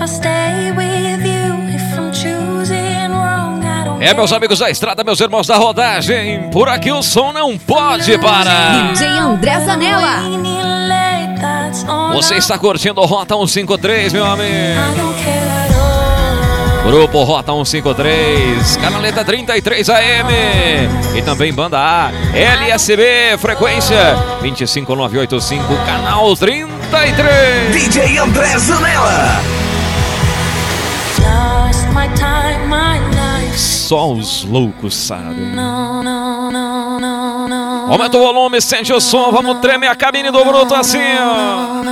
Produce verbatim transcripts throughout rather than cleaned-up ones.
É, meus amigos da estrada, meus irmãos da rodagem, por aqui o som não pode parar. D J André Zanella. Você está curtindo o Rota cento e cinquenta e três, meu amigo. Grupo Rota cento e cinquenta e três, canaleta trinta e três A M. E também banda A, L S B, frequência dois cinco nove oito cinco, canal trinta e três. D J André Zanella. Só os loucos sabem. Aumenta o volume, sente o som, vamos tremer a cabine do Bruto assim, ó.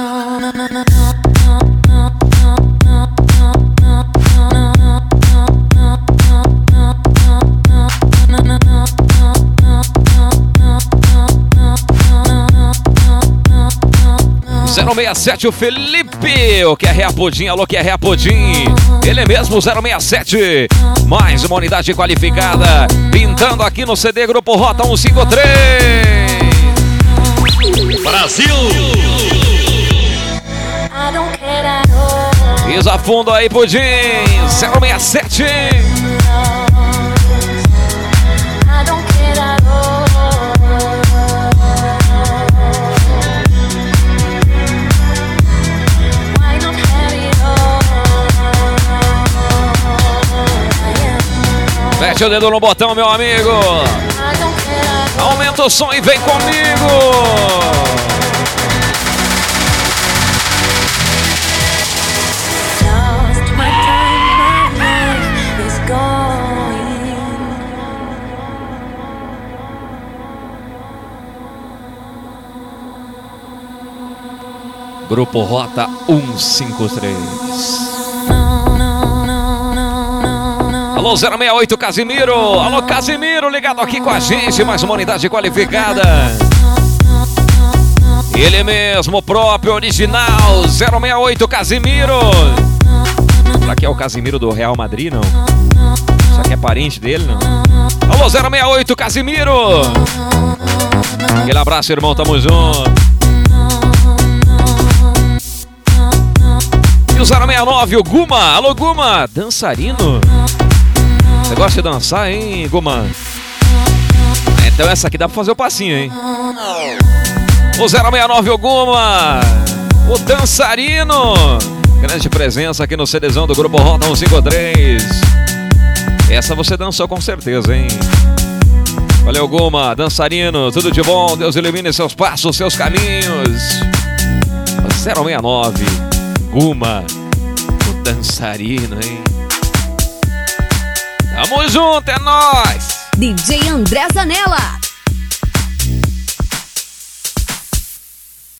zero seis sete, o Felipe, o Q R A Pudim, alô Q R A Pudim, ele é mesmo, zero seis sete, mais uma unidade qualificada, pintando aqui no C D Grupo Rota cento e cinquenta e três. Brasil! Pisa fundo aí, Pudim, zero seis sete. Mete o dedo no botão, meu amigo. Aumenta o som e vem comigo. Grupo Rota cento e cinquenta e três. Alô zero seis oito, Casimiro. Alô Casimiro, ligado aqui com a gente. Mais uma unidade qualificada. Ele mesmo, próprio, original. zero seis oito, Casimiro. Será que é o Casimiro do Real Madrid, não? Será que é parente dele, não? Alô zero seis oito, Casimiro. Aquele abraço, irmão, tamo junto. E o zero seis nove, o Guma. Alô Guma, dançarino. Você gosta de dançar, hein, Guma? Então essa aqui dá pra fazer o passinho, hein? O zero seis nove, o Guma, o dançarino. Grande presença aqui no CDzão do Grupo Rota cento e cinquenta e três. Essa você dançou com certeza, hein? Valeu, Guma, dançarino, tudo de bom. Deus ilumine seus passos, seus caminhos. zero seis nove, Guma, o dançarino, hein? Tamo junto, é nóis! D J André Zanella.